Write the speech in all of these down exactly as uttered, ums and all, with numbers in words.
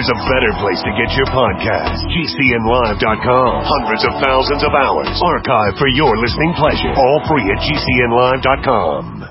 there's a better place to get your podcast. G C N live dot com. Hundreds of thousands of hours archived for your listening pleasure. All free at G C N live dot com.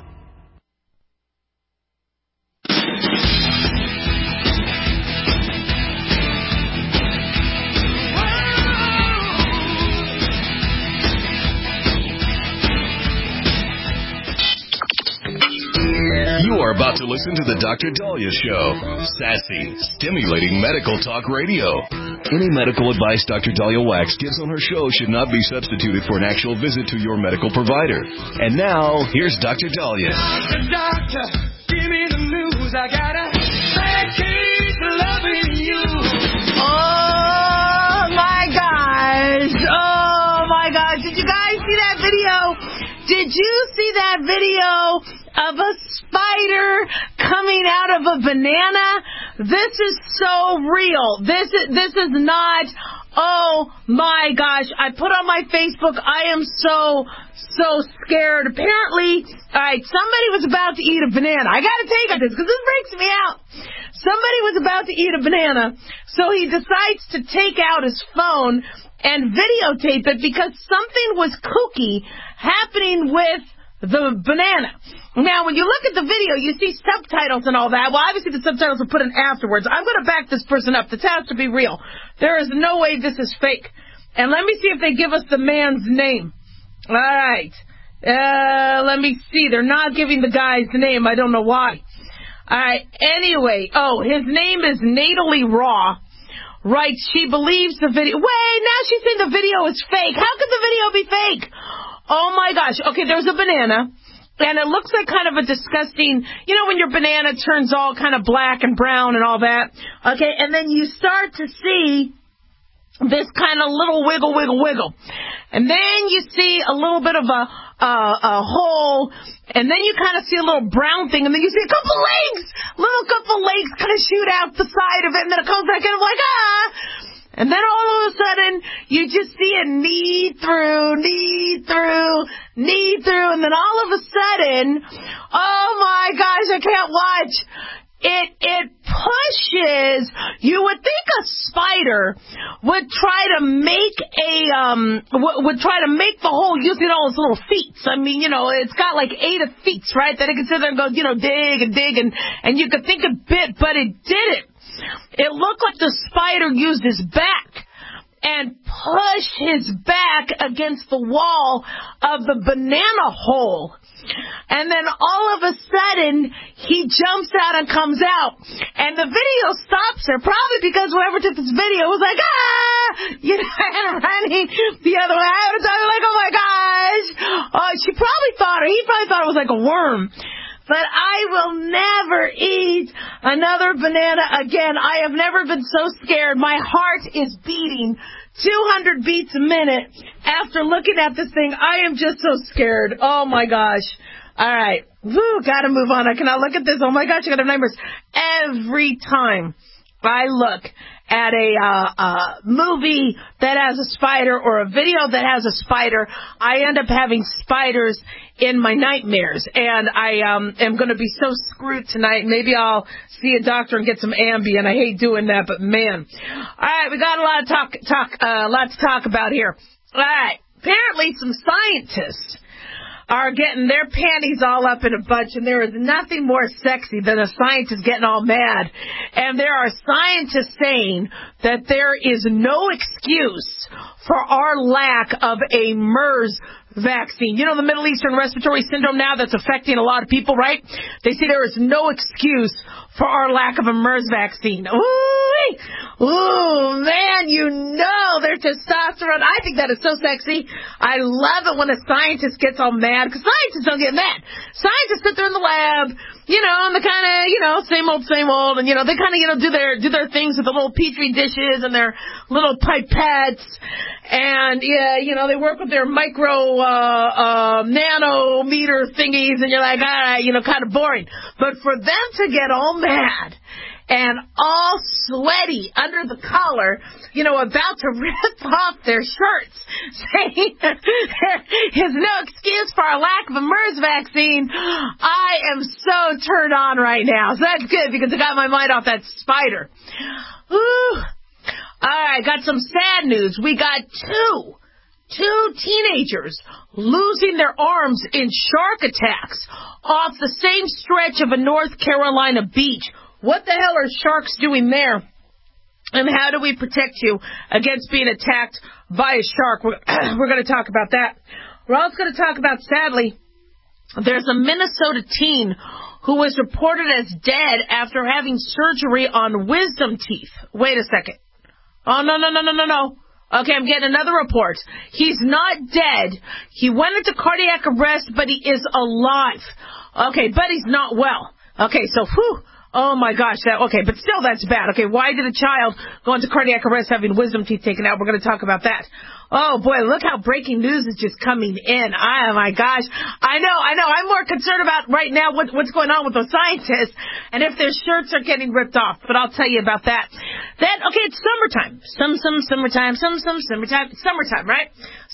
You are about to listen to the Doctor Daliah Show. Sassy, stimulating medical talk radio. Any medical advice Doctor Daliah Wax gives on her show should not be substituted for an actual visit to your medical provider. And now, here's Doctor Daliah. Doctor, doctor, give me the news. I got a bad case of loving you. Oh, my gosh. Oh, my gosh. Did you guys see that video? Did you see that video of a spider coming out of a banana? This is so real. This is, this is not, oh my gosh. I put on my Facebook, I am so, so scared. Apparently, all right, somebody was about to eat a banana. I got to take this because this freaks me out. Somebody was about to eat a banana, so he decides to take out his phone and videotape it because something was kooky happening with the banana. Now, when you look at the video, you see subtitles and all that. Well, obviously the subtitles are put in afterwards. I'm going to back this person up. This has to be real. There is no way this is fake. And let me see if they give us the man's name. All right. Uh, let me see. They're not giving the guy's name. I don't know why. All right. Anyway, oh, his name is Natalie Raw. Right, she believes the video. Wait, now she's saying the video is fake. How could the video be fake? Oh, my gosh. Okay, there's a banana, and it looks like kind of a disgusting, you know, when your banana turns all kind of black and brown and all that. Okay, and then you start to see this kind of little wiggle, wiggle, wiggle. And then you see a little bit of a, a, a hole, and then you kind of see a little brown thing, and then you see a couple legs, little couple legs kind of shoot out the side of it, and then it comes back in, I'm like, ah! And then all of a sudden, you just see it knee through, knee through, knee through, and then all of a sudden, oh my gosh, I can't watch. It it pushes. You would think a spider would try to make a um w- would try to make the hole using all its little feet. I mean, you know, it's got like eight of feet, right? That it could sit there and go, you know, dig and dig and and you could think a bit, but it didn't. It looked like the spider used his back and pushed his back against the wall of the banana hole. And then all of a sudden, he jumps out and comes out. And the video stops there, probably because whoever took this video was like, ah! You know, and running the other way. I was like, oh my gosh. Oh, she probably thought, or he probably thought it was like a worm. But I will never eat another banana again. I have never been so scared. My heart is beating two hundred beats a minute after looking at this thing. I am just so scared. Oh, my gosh. All right. Woo, gotta move on. I cannot look at this. Oh, my gosh, I got nightmares. Every time I look at a uh, uh, movie that has a spider or a video that has a spider, I end up having spiders in my nightmares. And I um, am going to be so screwed tonight. Maybe I'll see a doctor and get some Ambien. I hate doing that, but man. All right, we got a lot of talk, talk, uh, lot to talk about here. All right, apparently some scientists are getting their panties all up in a bunch, and there is nothing more sexy than a scientist getting all mad. And there are scientists saying that there is no excuse for our lack of a MERS vaccine. You know, the Middle Eastern Respiratory Syndrome now that's affecting a lot of people, right? They say there is no excuse for our lack of a MERS vaccine. Ooh, ooh, man, you know their testosterone. I think that is so sexy. I love it when a scientist gets all mad, because scientists don't get mad. Scientists sit there in the lab, you know, and they kind of, you know, same old, same old, and, you know, they kind of, you know, do their do their things with the little petri dishes and their little pipettes, and, yeah, you know, they work with their micro, uh, uh, nanometer thingies, and you're like, all right, you know, kind of boring. But for them to get all mad and all sweaty under the collar, you know, about to rip off their shirts, saying there's no excuse for our lack of a MERS vaccine, I am so turned on right now. So that's good, because I got my mind off that spider. Ooh, right, got some sad news. We got two, two teenagers losing their arms in shark attacks off the same stretch of a North Carolina beach. What the hell are sharks doing there? And how do we protect you against being attacked by a shark? We're, we're going to talk about that. We're also going to talk about, sadly, there's a Minnesota teen who was reported as dead after having surgery on wisdom teeth. Wait a second. Oh, no, no, no, no, no, no. Okay, I'm getting another report. He's not dead. He went into cardiac arrest, but he is alive. Okay, but he's not well. Okay, so, whew. Oh, my gosh. That, okay, but still that's bad. Okay, why did a child go into cardiac arrest having wisdom teeth taken out? We're going to talk about that. Oh, boy, look how breaking news is just coming in. Oh, my gosh. I know, I know. I'm more concerned about right now what, what's going on with the scientists and if their shirts are getting ripped off. But I'll tell you about that. Then, okay, it's summertime. Some, some, summertime. Some, some, summertime. It's summertime, right?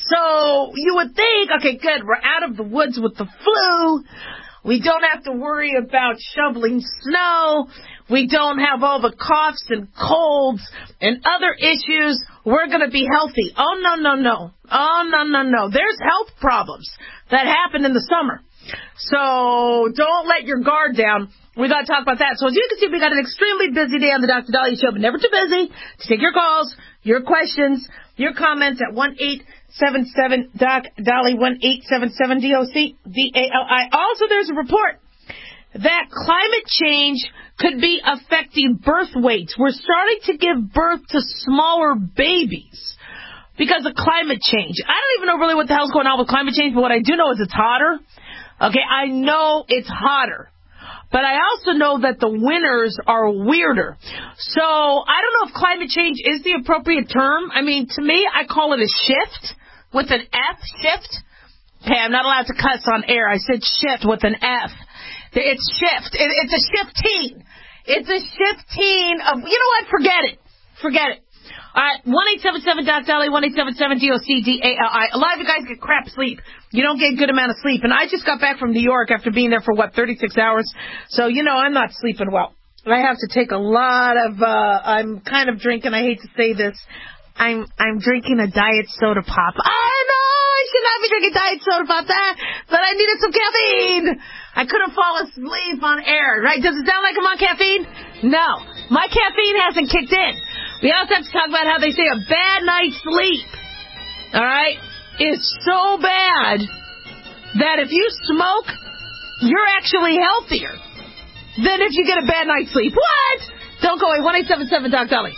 So you would think, okay, good, we're out of the woods with the flu. We don't have to worry about shoveling snow. We don't have all the coughs and colds and other issues. We're going to be healthy. Oh, no, no, no. Oh, no, no, no. There's health problems that happen in the summer. So don't let your guard down. We got to talk about that. So as you can see, we got an extremely busy day on the Doctor Dahlia Show, but never too busy to take your calls, your questions, your comments at one eight seven seven Doc Dahlia, one eight seven seven D O C D A L I. Also, there's a report that climate change could be affecting birth weights. We're starting to give birth to smaller babies because of climate change. I don't even know really what the hell's going on with climate change, but what I do know is it's hotter. Okay, I know it's hotter. But I also know that the winters are weirder. So I don't know if climate change is the appropriate term. I mean, to me, I call it a shift with an F, shift. Hey, I'm not allowed to cuss on air. I said shift with an F. It's shift. It, it's a shifting. It's a shifting of, you know what, forget it. Forget it. All right, one eight seven seven Doc Dahlia, one eight seven seven D O C D A L I. A lot of you guys get crap sleep. You don't get a good amount of sleep. And I just got back from New York after being there for, what, thirty-six hours. So, you know, I'm not sleeping well. I have to take a lot of, uh, I'm kind of drinking, I hate to say this, I'm I'm drinking a diet soda pop. I know I should not be drinking diet soda pop, that, but I needed some caffeine. I couldn't fall asleep on air, right? Does it sound like I'm on caffeine? No. My caffeine hasn't kicked in. We also have to talk about how they say a bad night's sleep, all right, is so bad that if you smoke, you're actually healthier than if you get a bad night's sleep. What? Don't go away. one eight seven seven Doc Dahlia.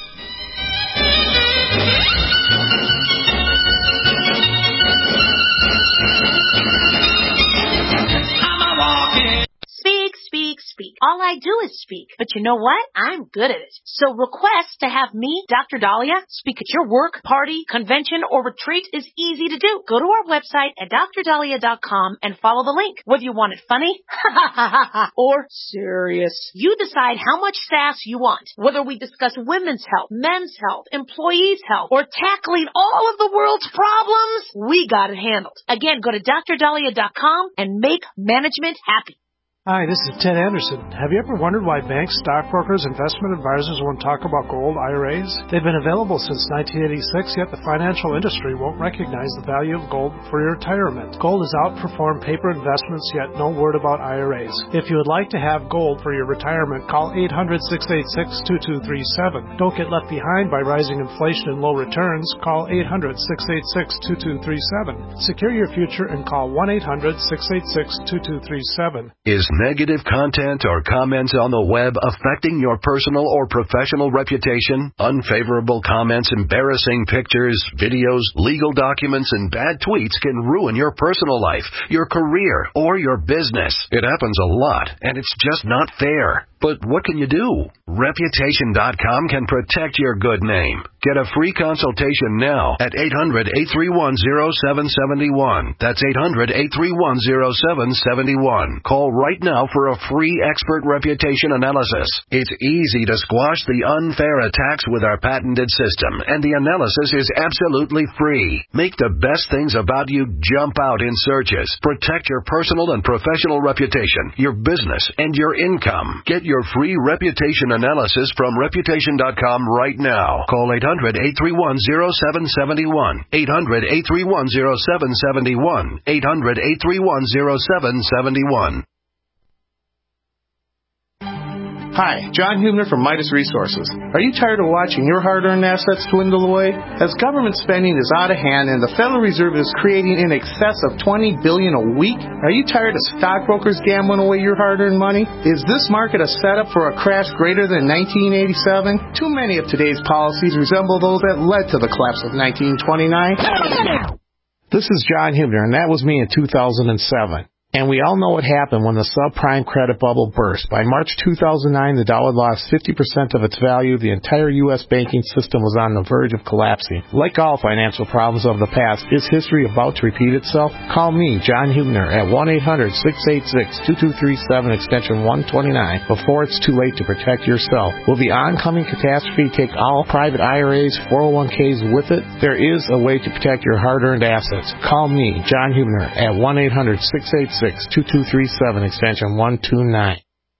Speak, speak, speak. All I do is speak. But you know what? I'm good at it. So request to have me, Doctor Dahlia, speak at your work, party, convention, or retreat is easy to do. Go to our website at dr dahlia dot com and follow the link. Whether you want it funny or serious, you decide how much sass you want. Whether we discuss women's health, men's health, employees' health, or tackling all of the world's problems, we got it handled. Again, go to dr dahlia dot com and make management happy. Hi, this is Ted Anderson. Have you ever wondered why banks, stockbrokers, investment advisors won't talk about gold I R As? They've been available since nineteen eighty-six, yet the financial industry won't recognize the value of gold for your retirement. Gold has outperformed paper investments, yet no word about I R As. If you would like to have gold for your retirement, call eight hundred, six eight six, two two three seven. Don't get left behind by rising inflation and low returns. Call eight hundred, six eight six, two two three seven. Secure your future and call one eight hundred, six eight six, two two three seven. Is negative content or comments on the web affecting your personal or professional reputation? Unfavorable comments, embarrassing pictures, videos, legal documents, and bad tweets can ruin your personal life, your career, or your business. It happens a lot, and it's just not fair. But what can you do? Reputation dot com can protect your good name. Get a free consultation now at eight hundred, eight three one, zero seven seven one. That's eight hundred, eight three one, zero seven seven one. Call right now for a free expert reputation analysis. It's easy to squash the unfair attacks with our patented system, and the analysis is absolutely free. Make the best things about you jump out in searches. Protect your personal and professional reputation, your business, and your income. Get your your free reputation analysis from reputation dot com right now. Call eight hundred, eight three one, zero seven seven one. eight hundred, eight three one, zero seven seven one. eight hundred, eight three one, zero seven seven one. Hi, John Hubner from Midas Resources. Are you tired of watching your hard-earned assets dwindle away? As government spending is out of hand and the Federal Reserve is creating in excess of twenty billion dollars a week, are you tired of stockbrokers gambling away your hard-earned money? Is this market a setup for a crash greater than nineteen eighty-seven? Too many of today's policies resemble those that led to the collapse of nineteen twenty-nine. This is John Hubner, and that was me in two thousand seven. And we all know what happened when the subprime credit bubble burst. By March two thousand nine, the dollar lost fifty percent of its value. The entire U S banking system was on the verge of collapsing. Like all financial problems of the past, is history about to repeat itself? Call me, John Hubner, at one eight hundred, six eight six, two two three seven, extension one twenty-nine, before it's too late to protect yourself. Will the oncoming catastrophe take all private I R As, four oh one k's with it? There is a way to protect your hard-earned assets. Call me, John Hubner, at one eight hundred, six eight six, two two three seven, extension one two nine.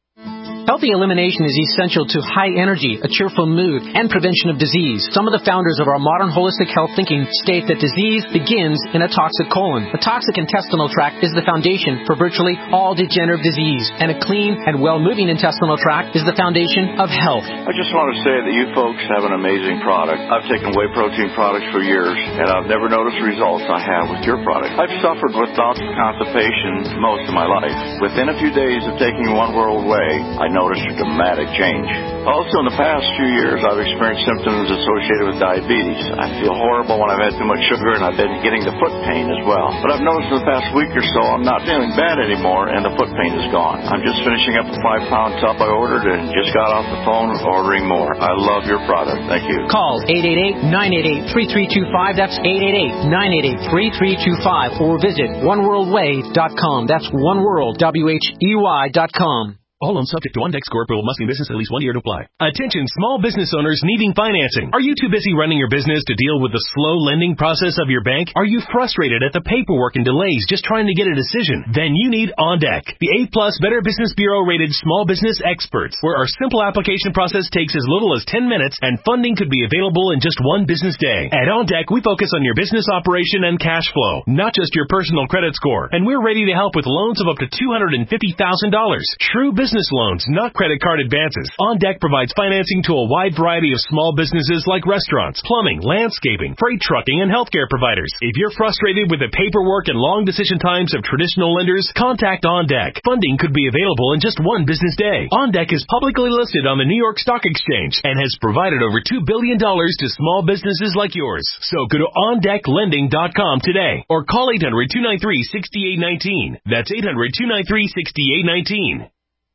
Healthy elimination is essential to high energy, a cheerful mood, and prevention of disease. Some of the founders of our modern holistic health thinking state that disease begins in a toxic colon. A toxic intestinal tract is the foundation for virtually all degenerative disease, and a clean and well-moving intestinal tract is the foundation of health. I just want to say that you folks have an amazing product. I've taken whey protein products for years, and I've never noticed the results I have with your product. I've suffered with bouts of constipation most of my life. Within a few days of taking One World Whey, I noticed a dramatic change. Also, in the past few years, I've experienced symptoms associated with diabetes. I feel horrible when I've had too much sugar, and I've been getting the foot pain as well. But I've noticed in the past week or so, I'm not feeling bad anymore, and the foot pain is gone. I'm just finishing up a five-pound tub I ordered and just got off the phone ordering more. I love your product. Thank you. Call eight eight eight, nine eight eight, three three two five. That's eight eight eight, nine eight eight, three three two five. Or visit one world way dot com. That's oneworld, W H E Y dot com. All loans subject to OnDeck score, approval must be in business at least one year to apply. Attention small business owners needing financing. Are you too busy running your business to deal with the slow lending process of your bank? Are you frustrated at the paperwork and delays just trying to get a decision? Then you need OnDeck, the A-plus Better Business Bureau rated small business experts, where our simple application process takes as little as ten minutes and funding could be available in just one business day. At OnDeck, we focus on your business operation and cash flow, not just your personal credit score. And we're ready to help with loans of up to two hundred fifty thousand dollars. True business Business loans, not credit card advances. OnDeck provides financing to a wide variety of small businesses like restaurants, plumbing, landscaping, freight trucking, and healthcare providers. If you're frustrated with the paperwork and long decision times of traditional lenders, contact OnDeck. Funding could be available in just one business day. OnDeck is publicly listed on the New York Stock Exchange and has provided over two billion dollars to small businesses like yours. So go to on deck lending dot com today or call eight hundred, two nine three, six eight one nine. That's eight hundred, two nine three, six eight one nine.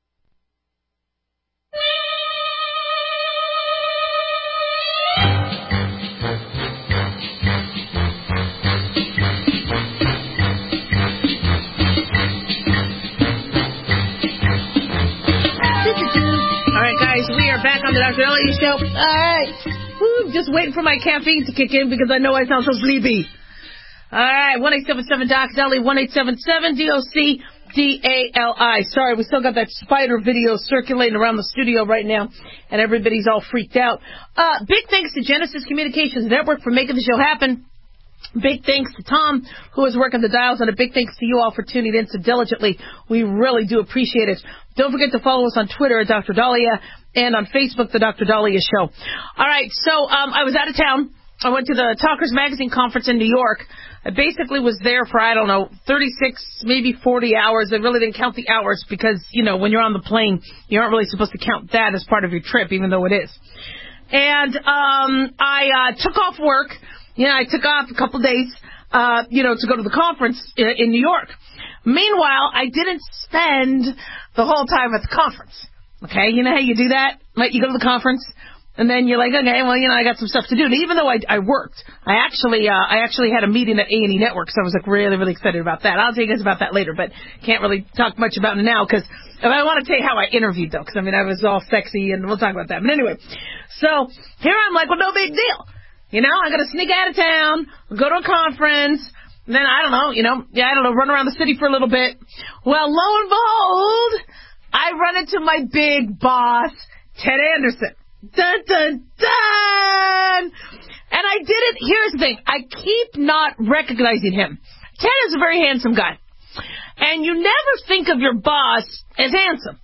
Back on the Doctor Elliott Show. All right. Woo, just waiting for my caffeine to kick in because I know I sound so sleepy. All right. one eight seven seven Doc Dali, one eight seven seven D O C D A L I. Sorry, we still got that spider video circulating around the studio right now, and everybody's all freaked out. Uh, big thanks to Genesis Communications Network for making the show happen. Big thanks to Tom, who is working the dials, and a big thanks to you all for tuning in so diligently. We really do appreciate it. Don't forget to follow us on Twitter at Doctor Dahlia and on Facebook, The Doctor Dahlia Show. All right, so um, I was out of town. I went to the Talkers Magazine conference in New York. I basically was there for, I don't know, thirty-six, maybe forty hours. I really didn't count the hours because, you know, when you're on the plane, you aren't really supposed to count that as part of your trip, even though it is. And um, I uh, took off work. You know, I took off a couple days, uh, you know, to go to the conference in, in New York. Meanwhile, I didn't spend the whole time at the conference. Okay, you know how you do that? Like, you go to the conference, and then you're like, okay, well, you know, I got some stuff to do. And even though I, I worked, I actually, uh, I actually had a meeting at A and E Network, so I was like really, really excited about that. I'll tell you guys about that later, but can't really talk much about it now because I want to tell you how I interviewed though, because I mean, I was all sexy, and we'll talk about that. But anyway, so here I'm like, well, no big deal. You know, I got to sneak out of town, go to a conference, and then, I don't know, you know, yeah, I don't know, run around the city for a little bit. Well, lo and behold, I run into my big boss, Ted Anderson. Dun, dun, dun! And I did it. Here's the thing. I keep not recognizing him. Ted is a very handsome guy. And you never think of your boss as handsome.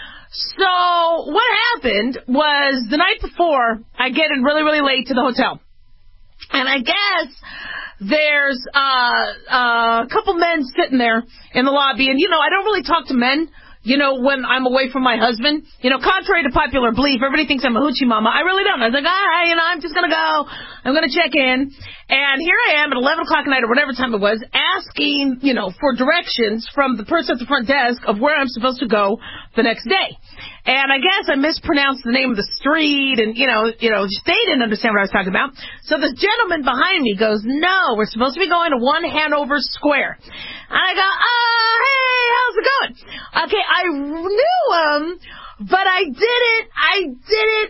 So what happened was the night before, I get in really, really late to the hotel. And I guess there's uh, uh, a couple men sitting there in the lobby. And, you know, I don't really talk to men. You know, when I'm away from my husband, you know, contrary to popular belief, everybody thinks I'm a hoochie mama. I really don't. I was like, all right, you know, I'm just going to go. I'm going to check in. And here I am at eleven o'clock at night or whatever time it was, asking, you know, for directions from the person at the front desk of where I'm supposed to go the next day. And I guess I mispronounced the name of the street and, you know, you know, they didn't understand what I was talking about. So this gentleman behind me goes, no, we're supposed to be going to One Hanover Square. And I go, oh, hey, how's it going? Okay, I knew him, but I didn't, I didn't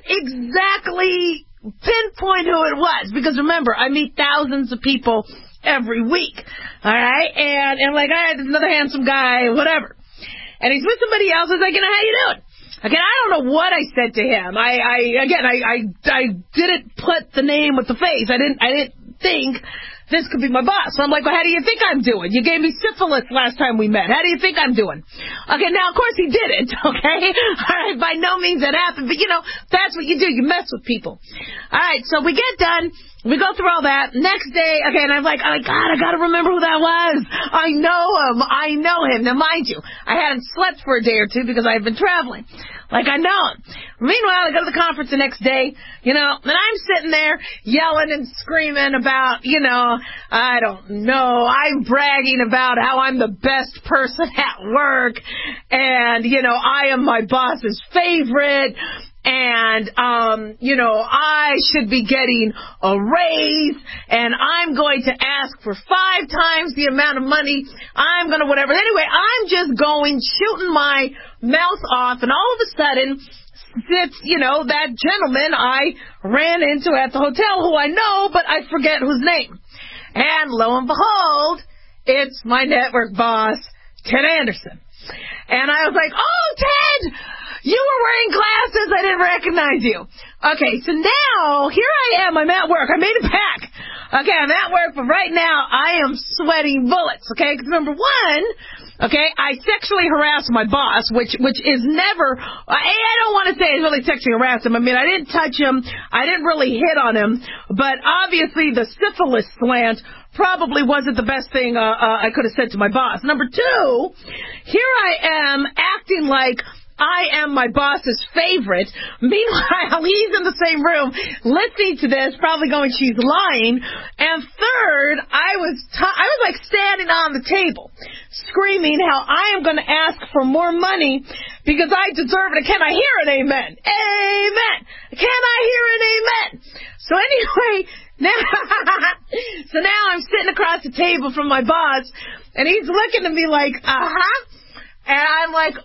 exactly pinpoint who it was. Because remember, I meet thousands of people every week. All right? And, and like, all right, there's another handsome guy, whatever. And he's with somebody else. I was like, you know, how you doing? Again, I don't know what I said to him. I, I again, I, I, I didn't put the name with the face. I didn't, I didn't think this could be my boss. So I'm like, well, how do you think I'm doing? You gave me syphilis last time we met. How do you think I'm doing? Okay, now, of course, he didn't, okay? All right, by no means that happened. But, you know, that's what you do. You mess with people. All right, so we get done. We go through all that. Next day, okay, and I'm like, oh, God, I got to remember who that was. I know him. I know him. Now, mind you, I hadn't slept for a day or two because I've been traveling. Like, I know him. Meanwhile, I go to the conference the next day, you know, and I'm sitting there yelling and screaming about, you know, I don't know, I'm bragging about how I'm the best person at work, and, you know, I am my boss's favorite, and, um, you know, I should be getting a raise, and I'm going to ask for five times the amount of money. I'm going to whatever. Anyway, I'm just going, shooting my mouth off, and all of a sudden, it's, you know, that gentleman I ran into at the hotel who I know, but I forget whose name. And lo and behold, it's my network boss, Ted Anderson. And I was like, oh, Ted! You were wearing glasses. I didn't recognize you. Okay, so now, here I am. I'm at work. I made it back. Okay, I'm at work, but right now, I am sweating bullets, okay? Because number one, okay, I sexually harassed my boss, which which is never, I, I don't want to say I really sexually harassed him. I mean, I didn't touch him. I didn't really hit on him. But obviously, the syphilis slant probably wasn't the best thing uh, uh, I could have said to my boss. Number two, here I am acting like I am my boss's favorite. Meanwhile, he's in the same room listening to this, probably going, she's lying. And third, I was t- I was like standing on the table, screaming how I am going to ask for more money because I deserve it. Can I hear an amen? Amen. Can I hear an amen? So anyway, now, so now I'm sitting across the table from my boss, and he's looking at me like, uh-huh. And I'm like,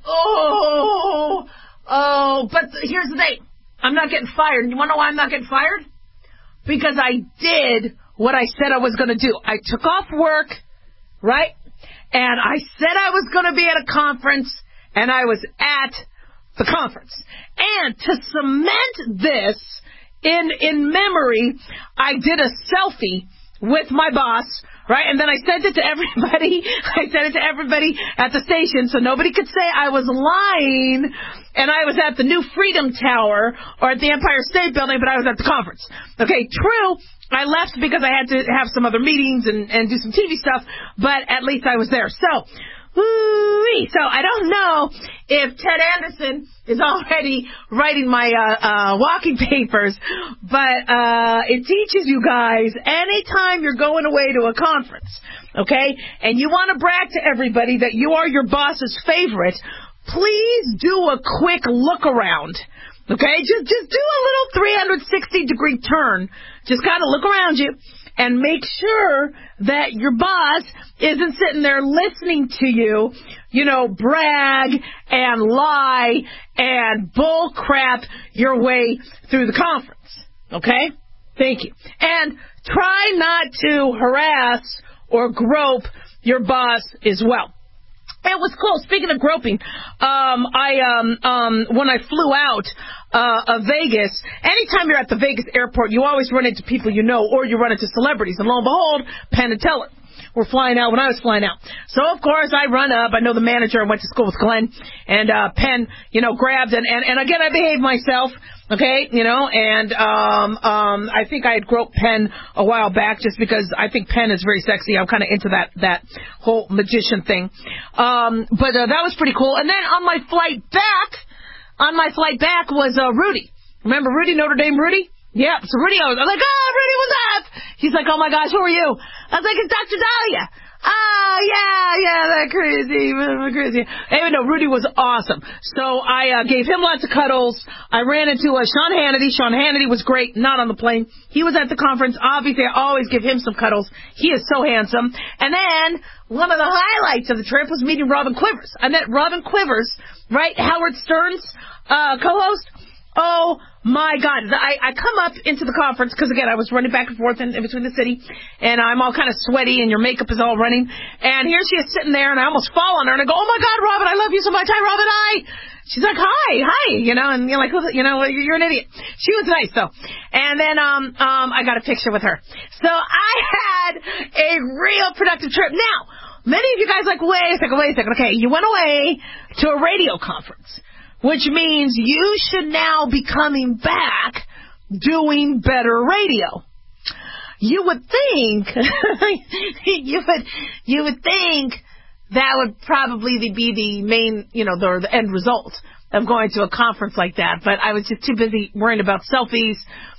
oh, oh, but here's the thing. I'm not getting fired. You want to know why I'm not getting fired? Because I did what I said I was going to do. I took off work, right? And I said I was going to be at a conference, and I was at the conference. And to cement this in in memory, I did a selfie with my boss, right? And then I sent it to everybody. I sent it to everybody at the station so nobody could say I was lying and I was at the new Freedom Tower or at the Empire State Building, but I was at the conference. Okay, true, I left because I had to have some other meetings and, and do some T V stuff, but at least I was there. So, woo-wee. So I don't know if Ted Anderson is already writing my uh, uh, walking papers, but uh, it teaches you guys anytime you're going away to a conference, okay, and you want to brag to everybody that you are your boss's favorite, please do a quick look around. Okay, just just do a little three hundred sixty degree turn. Just kind of look around you and make sure that your boss isn't sitting there listening to you, you know, brag and lie and bull crap your way through the conference. Okay? Thank you. And try not to harass or grope your boss as well. It was cool. Speaking of groping, um, I um, um, when I flew out uh, of Vegas, anytime you're at the Vegas airport, you always run into people you know, or you run into celebrities. And lo and behold, Penn and Teller were flying out when I was flying out. So, of course, I run up. I know the manager. I went to school with Glenn. And uh, Penn, you know, grabbed. And, and, and again, I behaved myself. Okay, you know, and um, um, I think I had groped Penn a while back just because I think Penn is very sexy. I'm kind of into that that whole magician thing. Um, but uh, that was pretty cool. And then on my flight back, on my flight back was uh, Rudy. Remember Rudy, Notre Dame Rudy? Yeah, so Rudy, I was, I was like, oh, Rudy, what's up? He's like, oh, my gosh, who are you? I was like, it's Doctor Dahlia. Oh, yeah, yeah, that crazy, crazy. Anyway, no, Rudy was awesome. So I uh, gave him lots of cuddles. I ran into uh, Sean Hannity. Sean Hannity was great, not on the plane. He was at the conference. Obviously, I always give him some cuddles. He is so handsome. And then one of the highlights of the trip was meeting Robin Quivers. I met Robin Quivers, right, Howard Stern's uh, co-host. Oh, my God. I, I come up into the conference because, again, I was running back and forth in, in between the city, and I'm all kind of sweaty, and your makeup is all running. And here she is sitting there, and I almost fall on her, and I go, oh, my God, Robin, I love you so much. Hi, Robin, hi. She's like, hi, hi, you know, and you're like, you know, you're an idiot. She was nice, though. And then um, um, I got a picture with her. So I had a real productive trip. Now, many of you guys are like, wait a second, wait a second. Okay, you went away to a radio conference, which means you should now be coming back doing better radio. You would think, you would, you would think that would probably be the main, you know, the, the end result of going to a conference like that. But I was just too busy worrying about selfies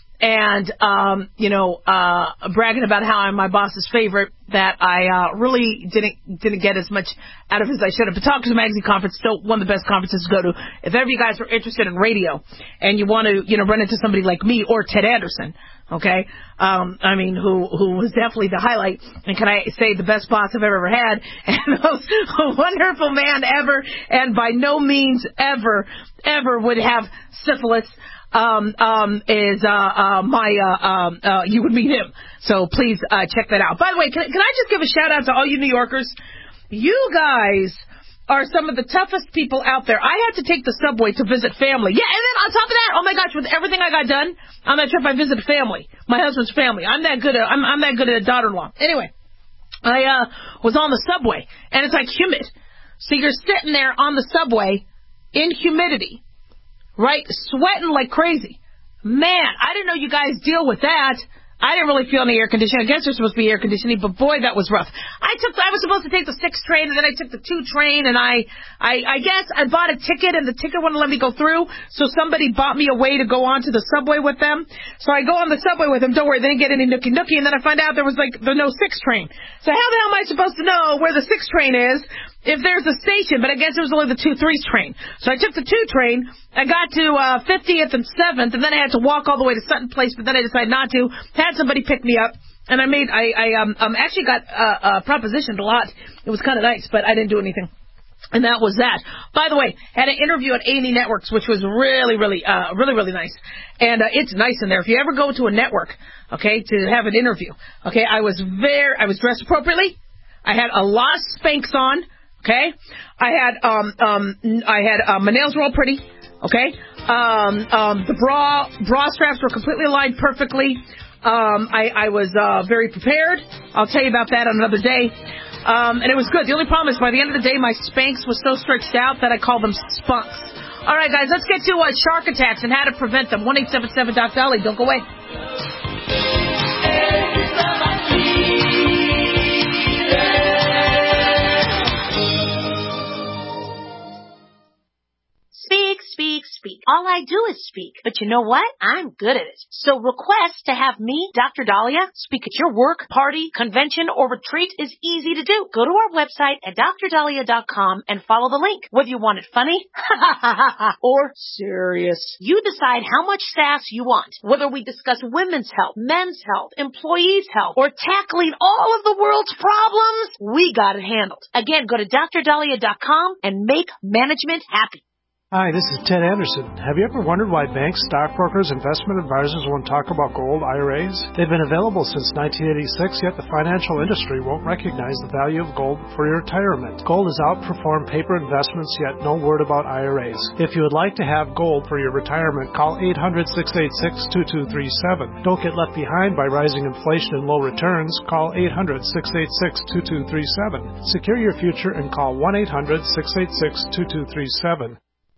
and, um, you know, uh, bragging about how I'm my boss's favorite that I uh, really didn't didn't get as much out of it as I should have. But Talkers Magazine Conference, still one of the best conferences to go to. If ever you guys are interested in radio and you want to, you know, run into somebody like me or Ted Anderson, okay, um, I mean, who who was definitely the highlight, and can I say the best boss I've ever had, and the most wonderful man ever, and by no means ever, ever would have syphilis. Um, um, is, uh, uh, my, uh, um, uh, you would meet him. So please, uh, check that out. By the way, can, can I just give a shout out to all you New Yorkers? You guys are some of the toughest people out there. I had to take the subway to visit family. Yeah, and then on top of that, oh my gosh, with everything I got done on that trip, I visited family, my husband's family. I'm that good at, I'm, I'm that good at a daughter-in-law. Anyway, I, uh, was on the subway, and it's like humid. So you're sitting there on the subway in humidity. Right? Sweating like crazy. Man, I didn't know you guys deal with that. I didn't really feel any air conditioning. I guess there's supposed to be air conditioning, but boy, that was rough. I took, I was supposed to take the six train, and then I took the two train, and I, I, I guess I bought a ticket, and the ticket wouldn't let me go through, so somebody bought me a way to go onto the subway with them. So I go on the subway with them. Don't worry, they didn't get any nookie nookie, and then I find out there was like the no six train. So how the hell am I supposed to know where the six train is if there's a station? But I guess it was only the two threes train. So I took the two train. I got to uh, fiftieth and seventh, and then I had to walk all the way to Sutton Place, but then I decided not to. Had somebody pick me up, and I made, I, I um, um, actually got uh, uh, propositioned a lot. It was kind of nice, but I didn't do anything. And that was that. By the way, had an interview at A and E Networks, which was really, really, uh, really, really nice. And uh, it's nice in there. If you ever go to a network, okay, to have an interview, okay, I was very, I was dressed appropriately. I had a lot of Spanx on. Okay, I had um um I had uh, my nails were all pretty. Okay, um um the bra bra straps were completely aligned perfectly. Um, I I was uh, very prepared. I'll tell you about that on another day. Um, and it was good. The only problem is by the end of the day, my Spanx was so stretched out that I call them spunks. All right, guys, let's get to uh, shark attacks and how to prevent them. one eight seven seven Doc Dolly. Don't go away. Speak, speak, speak. All I do is speak. But you know what? I'm good at it. So request to have me, Doctor Dahlia, speak at your work, party, convention, or retreat is easy to do. Go to our website at dr dahlia dot com and follow the link. Whether you want it funny or serious, you decide how much sass you want. Whether we discuss women's health, men's health, employees' health, or tackling all of the world's problems, we got it handled. Again, go to dr dahlia dot com and make management happy. Hi, this is Ted Anderson. Have you ever wondered why banks, stockbrokers, investment advisors won't talk about gold I R As? They've been available since nineteen eighty-six, yet the financial industry won't recognize the value of gold for your retirement. Gold has outperformed paper investments, yet no word about I R As. If you would like to have gold for your retirement, call eight hundred, six eight six, two two three seven. Don't get left behind by rising inflation and low returns. Call eight hundred, six eight six, two two three seven. Secure your future and call one eight hundred, six eight six, two two three seven.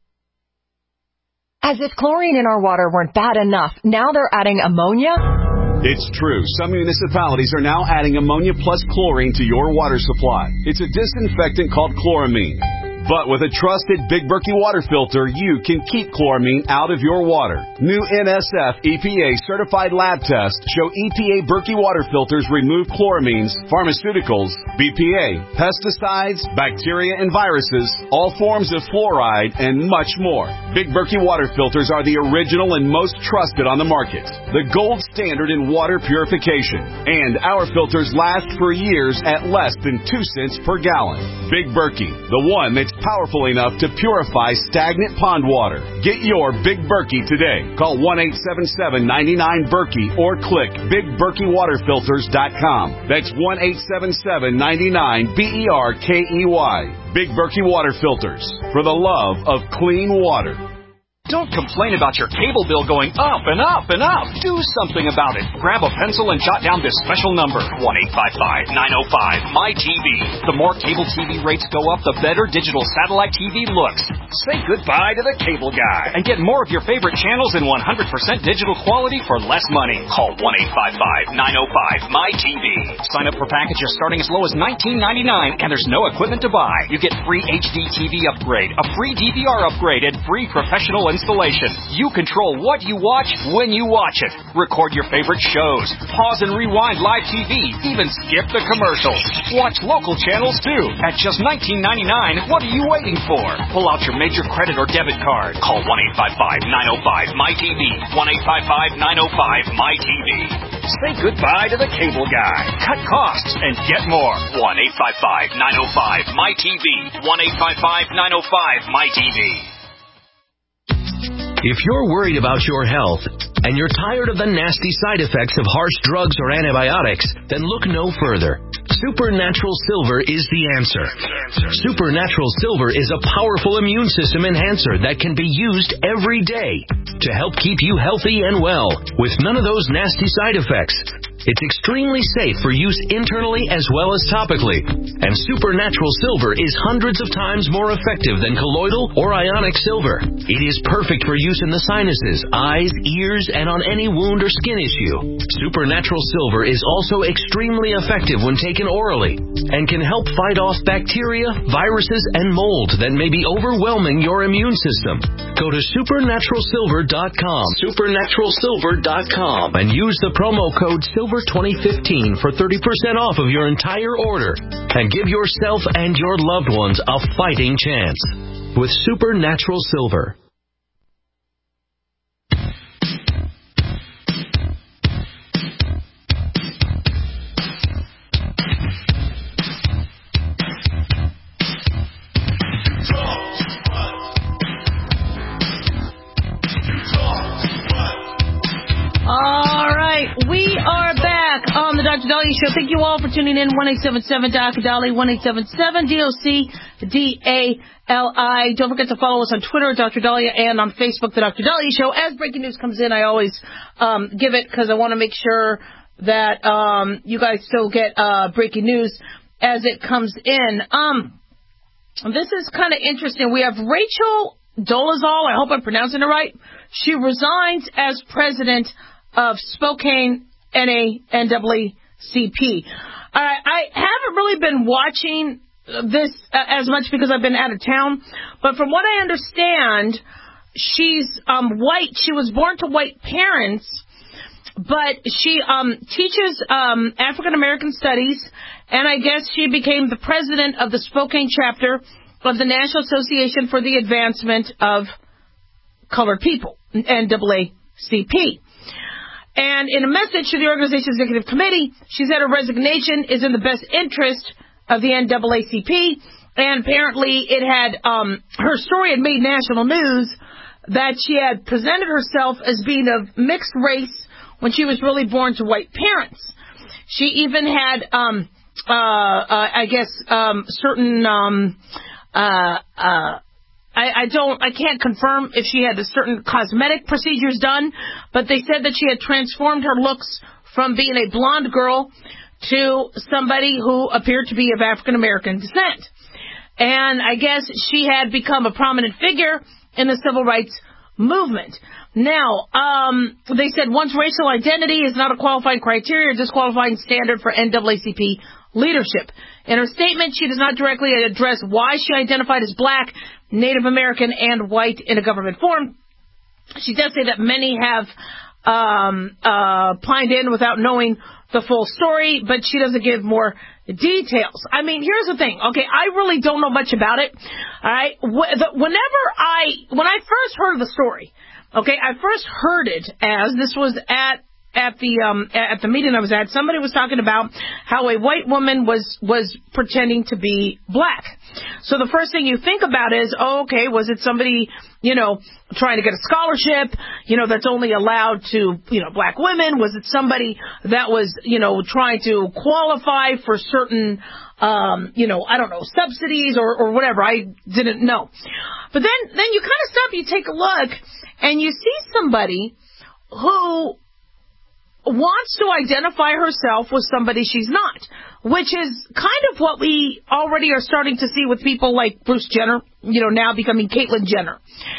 As if chlorine in our water weren't bad enough, now they're adding ammonia? It's true. Some municipalities are now adding ammonia plus chlorine to your water supply. It's a disinfectant called chloramine. But with a trusted Big Berkey water filter, you can keep chloramine out of your water. New N S F E P A certified lab tests show E P A Berkey water filters remove chloramines, pharmaceuticals, B P A, pesticides, bacteria and viruses, all forms of fluoride, and much more. Big Berkey water filters are the original and most trusted on the market. The gold standard in water purification. And our filters last for years at less than two cents per gallon. Big Berkey, the one that's powerful enough to purify stagnant pond water. Get your Big Berkey today. Call one eight seven seven, nine nine, Berkey or click big berkey water filters dot com. That's one eight seven seven, nine nine, B E R K E Y. Big Berkey Water Filters. For the love of clean water. Don't complain about your cable bill going up and up and up. Do something about it. Grab a pencil and jot down this special number, one eight five five, nine oh five, M Y T V. The more cable T V rates go up, the better digital satellite T V looks. Say goodbye to the cable guy and get more of your favorite channels in one hundred percent digital quality for less money. Call one eight five five, nine oh five, M Y T V. Sign up for packages starting as low as nineteen ninety-nine, and there's no equipment to buy. You get free H D T V upgrade, a free D V R upgrade, and free professional installation. You control what you watch when you watch it. Record your favorite shows. Pause and rewind live T V. Even skip the commercials. Watch local channels too. At just nineteen ninety-nine, what are you waiting for? Pull out your major credit or debit card. Call one eight five five, nine oh five, M Y T V. one eight five five, nine oh five, M Y T V. Say goodbye to the cable guy. Cut costs and get more. one eight five five, nine oh five, M Y T V. one eight five five, nine oh five, M Y T V. If you're worried about your health and you're tired of the nasty side effects of harsh drugs or antibiotics, then look no further. Supernatural Silver is the answer. Supernatural Silver is a powerful immune system enhancer that can be used every day to help keep you healthy and well with none of those nasty side effects. It's extremely safe for use internally as well as topically. And Supernatural Silver is hundreds of times more effective than colloidal or ionic silver. It is perfect for use in the sinuses, eyes, ears, and on any wound or skin issue. Supernatural Silver is also extremely effective when taken orally and can help fight off bacteria, viruses, and mold that may be overwhelming your immune system. Go to supernatural silver dot com, supernatural silver dot com, and use the promo code SILVER twenty fifteen for thirty percent off of your entire order and give yourself and your loved ones a fighting chance with Supernatural Silver. All right, we are back on the Doctor Dahlia Show. Thank you all for tuning in. one eight seven seven, D O C, Dahlia, one eight seven seven, D O C, D A L I. Don't forget to follow us on Twitter at Doctor Dahlia and on Facebook, The Doctor Dahlia Show. As breaking news comes in, I always um, give it because I want to make sure that um, you guys still get uh, breaking news as it comes in. Um, this is kind of interesting. We have Rachel Dolezal. I hope I'm pronouncing it right. She resigns as president of Spokane N double A C P. Uh, I haven't really been watching this uh, as much because I've been out of town, but from what I understand, she's um, white. She was born to white parents, but she um, teaches um, African American studies, and I guess she became the president of the Spokane chapter of the National Association for the Advancement of Colored People, N double A C P. And in a message to the organization's executive committee, she said her resignation is in the best interest of the N double A C P And apparently it had, um, her story had made national news that she had presented herself as being of mixed race when she was really born to white parents. She even had, um, uh, uh, I guess, um, certain, um, uh, uh, I, I don't, I can't confirm if she had a certain cosmetic procedures done, but they said that she had transformed her looks from being a blonde girl to somebody who appeared to be of African American descent. And I guess she had become a prominent figure in the civil rights movement. Now, um, they said once racial identity is not a qualifying criteria or disqualifying standard for N double A C P leadership. In her statement, she does not directly address why she identified as black, Native American, and white in a government form. She does say that many have um, uh, pined in without knowing the full story, but she doesn't give more details. I mean, here's the thing. Okay, I really don't know much about it. All right, whenever I, when I first heard the story, okay, I first heard it as this was at at the um at the meeting I was at. Somebody was talking about how a white woman was was pretending to be black. So the first thing you think about is, oh, okay, was it somebody, you know, trying to get a scholarship, you know, that's only allowed to, you know, black women? Was it somebody that was, you know, trying to qualify for certain, um, you know, I don't know, subsidies or, or whatever? I didn't know. But then, then you kind of stop, you take a look, and you see somebody who wants to identify herself with somebody she's not, which is kind of what we already are starting to see with people like Bruce Jenner, you know, now becoming Caitlyn Jenner.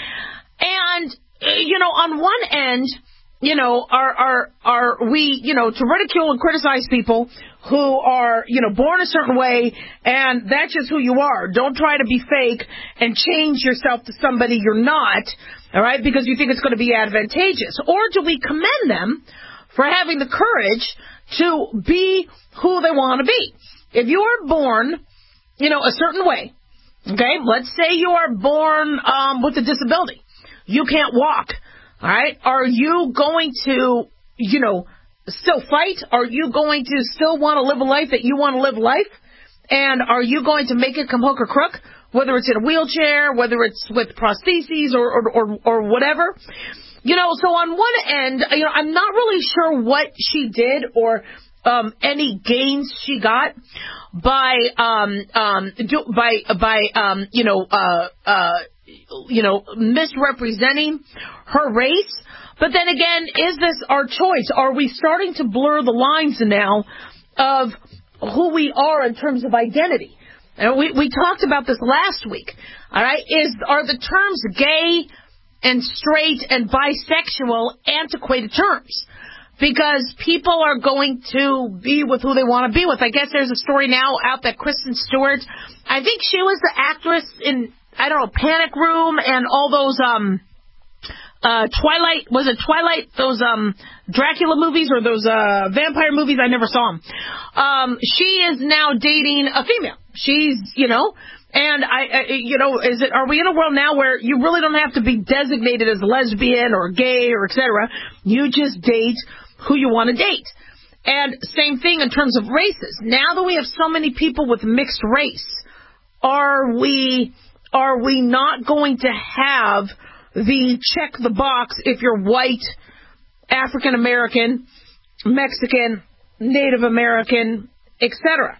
And, you know, on one end, you know, are, are, are we, you know, to ridicule and criticize people who are, you know, born a certain way, and that's just who you are. Don't try to be fake and change yourself to somebody you're not, all right, because you think it's going to be advantageous. Or do we commend them for having the courage to be who they want to be? If you are born, you know, a certain way, okay, let's say you are born um, with a disability. You can't walk, all right? Are you going to, you know, still fight? Are you going to still want to live a life that you want to live life? And are you going to make it come hook or crook, whether it's in a wheelchair, whether it's with prostheses or, or, or, or whatever? You know, so on one end, you know, I'm not really sure what she did or um, any gains she got by um, um, do, by by um, you know uh, uh, you know misrepresenting her race. But then again, is this our choice? Are we starting to blur the lines now of who we are in terms of identity? And we we talked about this last week. All right, is are the terms gay and straight and bisexual antiquated terms? Because people are going to be with who they want to be with. I guess there's a story now out that Kristen Stewart, I think she was the actress in, I don't know, Panic Room and all those, um, uh, Twilight, was it Twilight? Those, um, Dracula movies or those, uh, vampire movies? I never saw them. Um, she is now dating a female. She's, you know, and I, I, you know, is it? Are we in a world now where you really don't have to be designated as lesbian or gay or et cetera? You just date who you want to date. And same thing in terms of races. Now that we have so many people with mixed race, are we are we not going to have the check the box if you're white, African American, Mexican, Native American, et cetera?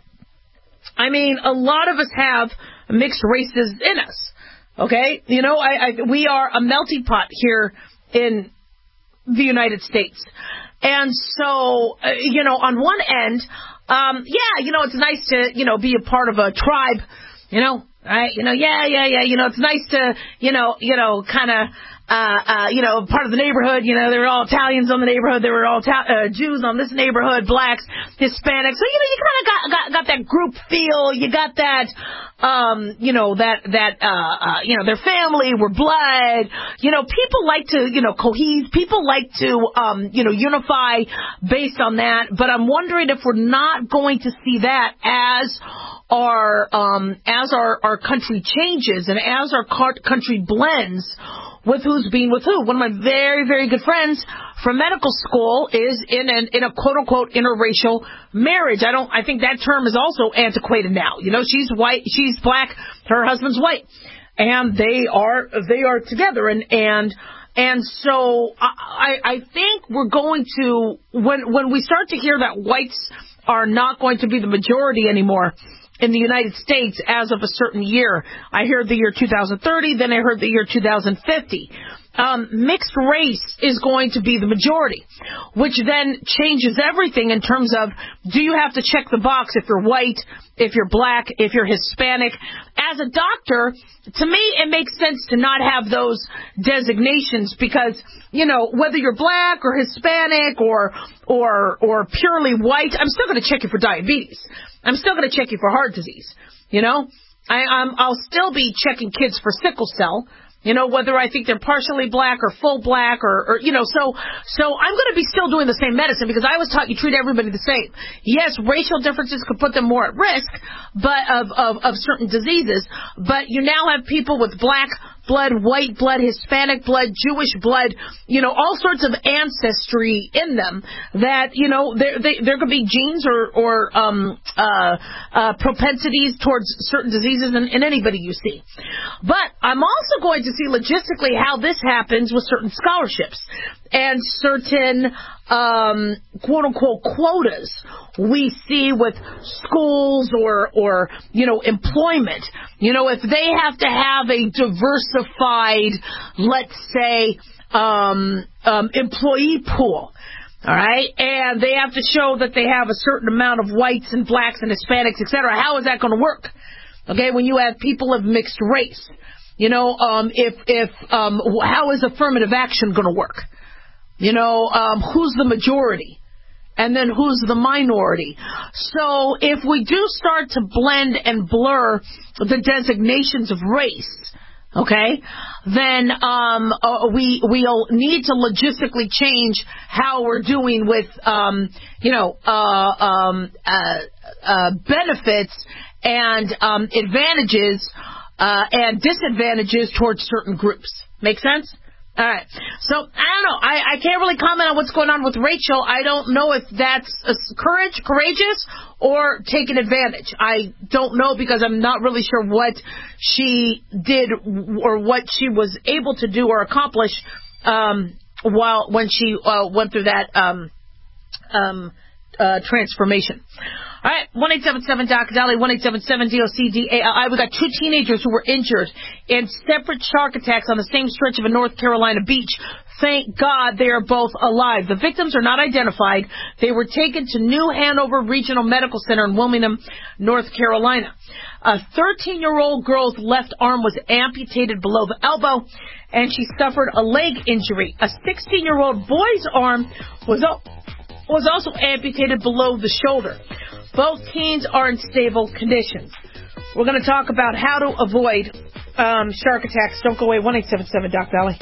I mean, a lot of us have mixed races in us, okay? You know, I, I, we are a melting pot here in the United States. And so, uh, you know, on one end, um, yeah, you know, it's nice to, you know, be a part of a tribe, you know, right? You know, yeah, yeah, yeah, you know, it's nice to, you know, you know, kind of, uh, uh, you know, part of the neighborhood. You know, there were all Italians on the neighborhood. There were all ta- uh, Jews on this neighborhood, blacks, Hispanics. So, you know, you kind of got, got, got that group feel. You got that, um, you know, that, that, uh, uh, you know, their family were blood. You know, people like to, you know, cohese. People like to, um, you know, unify based on that. But I'm wondering if we're not going to see that as our, um, as our, our country changes and as our country blends with who's being with who. One of my very, very good friends from medical school is in an in a quote unquote interracial marriage. I don't. I think that term is also antiquated now. You know, she's white, she's black, her husband's white, and they are they are together. And and and so I I think we're going to when when we start to hear that whites are not going to be the majority anymore in the United States as of a certain year. I heard the year two thousand thirty, then I heard the year two thousand fifty. Um, mixed race is going to be the majority, which then changes everything in terms of, do you have to check the box if you're white, if you're black, if you're Hispanic? As a doctor, to me, it makes sense to not have those designations because, you know, whether you're black or Hispanic or or or purely white, I'm still going to check you for diabetes. I'm still going to check you for heart disease. You know, I, I'm, I'll still be checking kids for sickle cell. You know, whether I think they're partially black or full black or, or you know, so so I'm going to be still doing the same medicine because I was taught you treat everybody the same. Yes, racial differences could put them more at risk but of, of, of certain diseases, but you now have people with black blood, white blood, Hispanic blood, Jewish blood, you know, all sorts of ancestry in them that, you know, there they, there could be genes or, or um, uh, uh, propensities towards certain diseases in, in anybody you see. But I'm also going to see logistically how this happens with certain scholarships and certain um, quote-unquote quotas we see with schools or, or, you know, employment. You know, if they have to have a diversified, let's say, um, um, employee pool, all right, and they have to show that they have a certain amount of whites and blacks and Hispanics, et cetera, how is that going to work? Okay, when you have people of mixed race. You know, um, if, if, um, how is affirmative action going to work? You know, um, who's the majority? And then who's the minority? So if we do start to blend and blur the designations of race, okay, then um, uh, we, we'll need to logistically change how we're doing with, um, you know, uh, um, uh, uh, benefits and um, advantages Uh, and disadvantages towards certain groups. Make sense? All right. So, I don't know. I, I can't really comment on what's going on with Rachel. I don't know if that's uh, courage, courageous or taking advantage. I don't know because I'm not really sure what she did or what she was able to do or accomplish um, while when she uh, went through that um, um, uh, transformation. All right, one eight seven seven D O C D A L Y, one eight seven seven D O C D A L I. We got two teenagers who were injured in separate shark attacks on the same stretch of a North Carolina beach. Thank God they are both alive. The victims are not identified. They were taken to New Hanover Regional Medical Center in Wilmington, North Carolina. A thirteen-year-old girl's left arm was amputated below the elbow, and she suffered a leg injury. A sixteen-year-old boy's arm was was also amputated below the shoulder. Both teens are in stable conditions. We're going to talk about how to avoid um, shark attacks. Don't go away. one eight seven seven D O C D A L Y.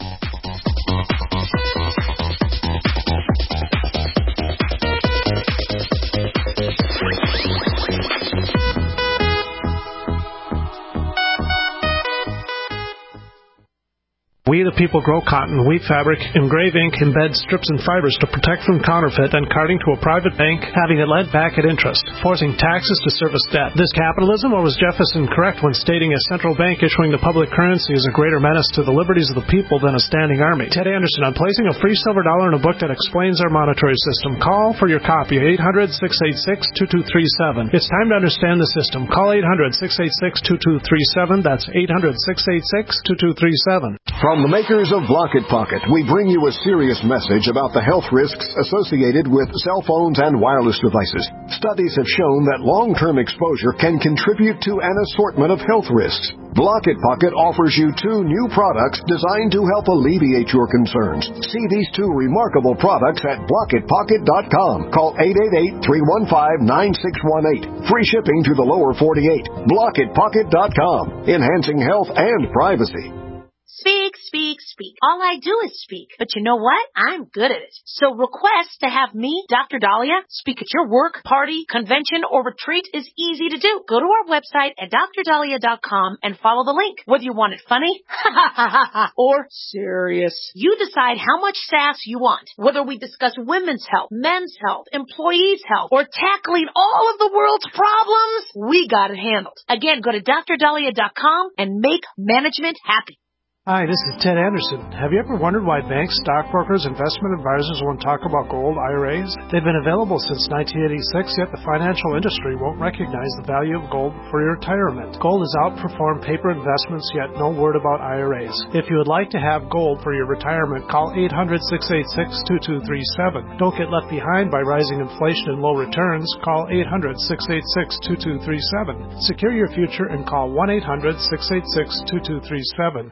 We the people grow cotton, weave fabric, engrave ink, embed strips and fibers to protect from counterfeit and carting to a private bank, having it lent back at interest, forcing taxes to service debt. This capitalism, or was Jefferson correct when stating a central bank issuing the public currency is a greater menace to the liberties of the people than a standing army? Ted Anderson, I'm placing a free silver dollar in a book that explains our monetary system. Call for your copy, eight hundred, six eight six, two two three seven. It's time to understand the system. Call eight hundred, six eight six, two two three seven. That's eight hundred, six eight six, two two three seven. From the makers of Blocket Pocket, we bring you a serious message about the health risks associated with cell phones and wireless devices. Studies have shown that long-term exposure can contribute to an assortment of health risks. Blocket Pocket offers you two new products designed to help alleviate your concerns. See these two remarkable products at blocket pocket dot com. Call eight eight eight, three one five, nine six one eight. Free shipping to the lower forty-eight. blocket pocket dot com. Enhancing health and privacy. Speak, speak, speak. All I do is speak. But you know what? I'm good at it. So request to have me, Doctor Dahlia, speak at your work, party, convention, or retreat is easy to do. Go to our website at dr dahlia dot com and follow the link. Whether you want it funny, or serious, you decide how much sass you want. Whether we discuss women's health, men's health, employees' health, or tackling all of the world's problems, we got it handled. Again, go to dr dahlia dot com and make management happy. Hi, this is Ted Anderson. Have you ever wondered why banks, stockbrokers, investment advisors won't talk about gold I R As? They've been available since nineteen eighty-six, yet the financial industry won't recognize the value of gold for your retirement. Gold has outperformed paper investments, yet no word about I R As. If you would like to have gold for your retirement, call eight hundred, six eight six, two two three seven. Don't get left behind by rising inflation and low returns. Call eight hundred, six eight six, two two three seven. Secure your future and call one eight hundred, six eight six, two two three seven.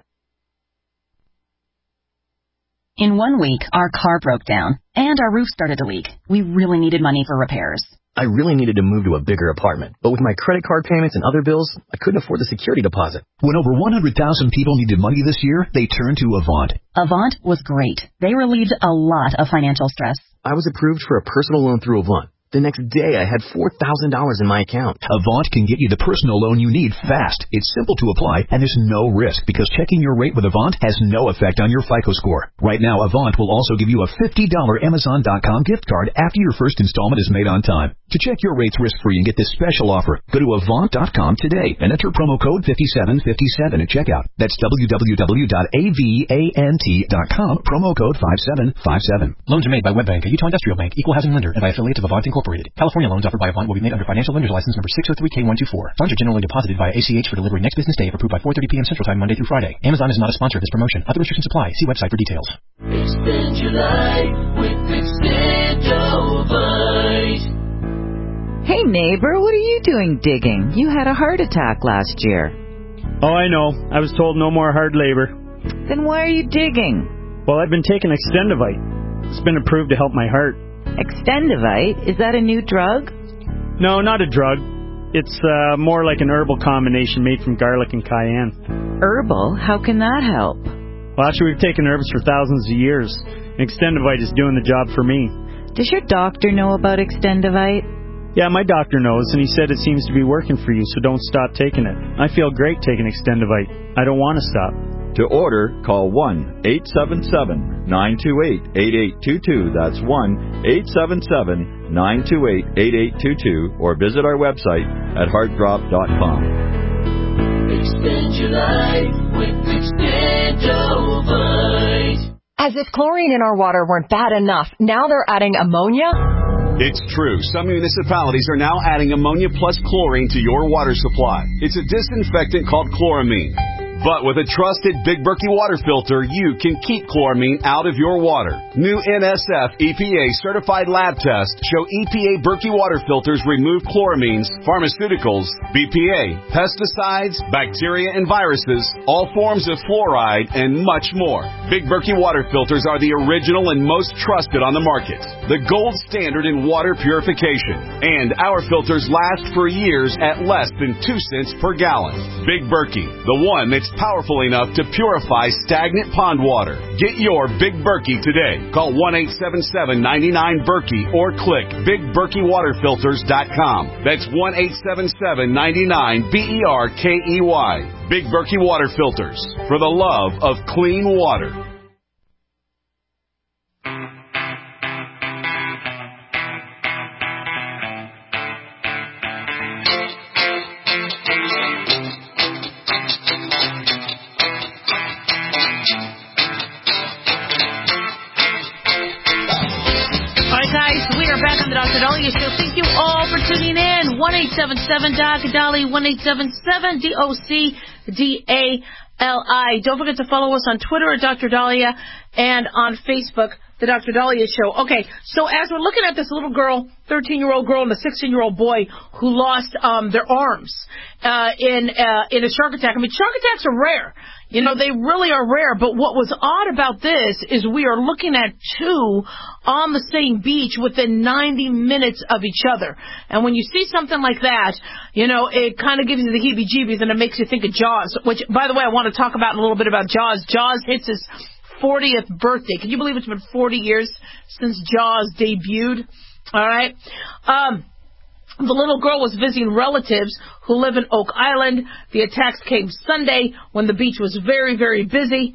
In one week, our car broke down, and our roof started to leak. We really needed money for repairs. I really needed to move to a bigger apartment, but with my credit card payments and other bills, I couldn't afford the security deposit. When over one hundred thousand people needed money this year, they turned to Avant. Avant was great. They relieved a lot of financial stress. I was approved for a personal loan through Avant. The next day, I had four thousand dollars in my account. Avant can get you the personal loan you need fast. It's simple to apply, and there's no risk because checking your rate with Avant has no effect on your FICO score. Right now, Avant will also give you a fifty dollars Amazon dot com gift card after your first installment is made on time. To check your rates risk-free and get this special offer, go to Avant dot com today and enter promo code fifty-seven fifty-seven at checkout. That's w w w dot avant dot com, promo code five seven five seven. Loans are made by WebBank, a Utah Industrial Bank, equal housing lender, and by affiliates of Avant Incorporated. California loans offered by Avant will be made under financial lender's license number six oh three K one two four. Funds are generally deposited via A C H for delivery next business day if approved by four thirty p.m. Central Time, Monday through Friday. Amazon is not a sponsor of this promotion. Other restrictions apply. See website for details. Expand your life with Extendovite. Hey neighbor, what are you doing digging? You had a heart attack last year. Oh, I know. I was told no more hard labor. Then why are you digging? Well, I've been taking Extendovite. It's been approved to help my heart. Extendovite? Is that a new drug? No, not a drug. It's uh, more like an herbal combination made from garlic and cayenne. Herbal? How can that help? Well, actually, we've taken herbs for thousands of years. Extendovite is doing the job for me. Does your doctor know about Extendovite? Yeah, my doctor knows, and he said it seems to be working for you, so don't stop taking it. I feel great taking Extendovite. I don't want to stop. To order, call one eight seven seven, nine two eight, eight eight two two. That's one eight seven seven, nine two eight, eight eight two two, or visit our website at heart drop dot com. Expand your life with Extendovite. As if chlorine in our water weren't bad enough, now they're adding ammonia? It's true. Some municipalities are now adding ammonia plus chlorine to your water supply. It's a disinfectant called chloramine. But with a trusted Big Berkey water filter, you can keep chloramine out of your water. New N S F E P A certified lab tests show E P A Berkey water filters remove chloramines, pharmaceuticals, B P A, pesticides, bacteria and viruses, all forms of fluoride, and much more. Big Berkey water filters are the original and most trusted on the market. The gold standard in water purification. And our filters last for years at less than two cents per gallon. Big Berkey, the one that's powerful enough to purify stagnant pond water. Get your Big Berkey today. Call one eight seven seven, nine nine, Berkey or click big berkey water filters dot com. That's one eight seven seven, nine nine, B E R K E Y. Big Berkey Water Filters, for the love of clean water. Doctor Dahlia Show. Thank you all for tuning in. one eight seven seven, D O C, Dolly, one eight seven seven, D O C D A L I. Don't forget to follow us on Twitter at Doctor Dahlia and on Facebook, the Doctor Dahlia Show. Okay, so as we're looking at this little girl, thirteen-year-old girl and a sixteen-year-old boy who lost um, their arms uh, in uh, in a shark attack. I mean, shark attacks are rare. You know, they really are rare. But what was odd about this is we are looking at two on the same beach within ninety minutes of each other. And when you see something like that, you know, it kind of gives you the heebie-jeebies and it makes you think of Jaws, which, by the way, I want to talk about in a little bit about Jaws. Jaws hits his fortieth birthday. Can you believe it's been forty years since Jaws debuted? All right. Um, the little girl was visiting relatives who live in Oak Island. The attacks came Sunday when the beach was very, very busy.